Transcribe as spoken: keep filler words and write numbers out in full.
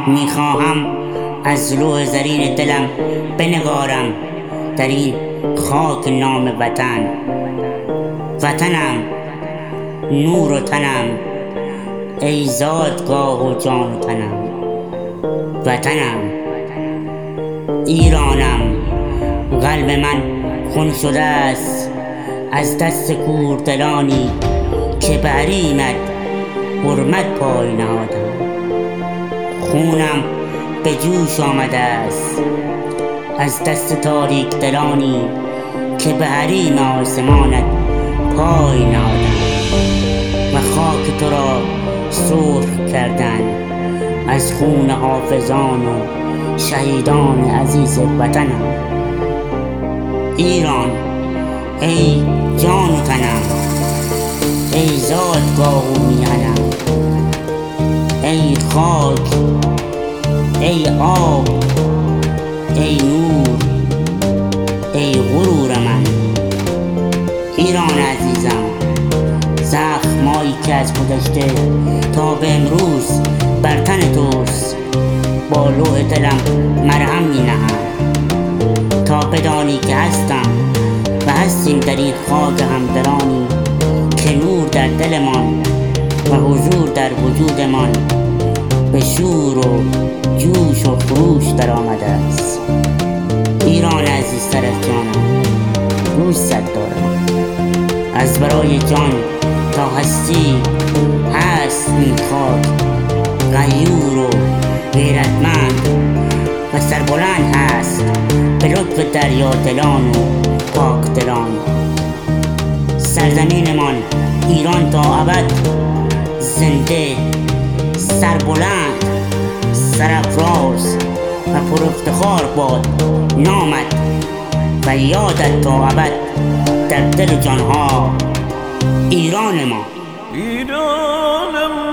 میخواهم از لوح زرین دلم بنگارم در این خاک نام وطن. وطنم نور و تنم، ای زادگاه و جان و تنم. وطنم ایرانم، قلب من خون شده است از دست کوردلانی که به حریمت حرمت پای نهادم. خونم به جوش آمده است از دست تاریک دلانی که به حریم آسمانت پای نهادم و خاک تو را سرخ کردن از خون حافظان و شهیدان عزیز وطنم. ایران ای جان و تنم، ای زادگاه و میهنم، ای خاک، ای آب، ای نور، ای غرور من. ایران عزیزم، زخمایی که از گذشته تا به امروز بر تن توست با لوح دلم مرهم می نهم تا بدانی که هستم و هستیم در این خاک همدلانی که نور در دلمان و حضور در وجودمان به شور و جوش و خروش در آمده است. ایران عزیزتر از جانم، دوست دارم. از برای جان تا هستی هست این خاک غیور و غیرتمند و سربلند هست به لطف دریا دلان و پاک دلان. سرزمینمان ایران تا ابد زنده، سربلند، سرافراز و پرافتخار باد نامت و یادت تا ابد در دل جانها. ایران ما، ایران ما.